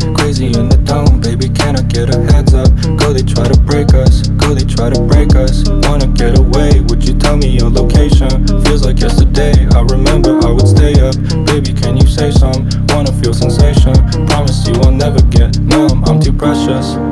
Crazy in the dome, baby, can I get a heads up? Go, they try to break us, go, they try to break us. Wanna get away, would you tell me your location? Feels like yesterday, I remember I would stay up. Baby, can you say some? Wanna feel sensation, promise you I'll never get numb, I'm too precious.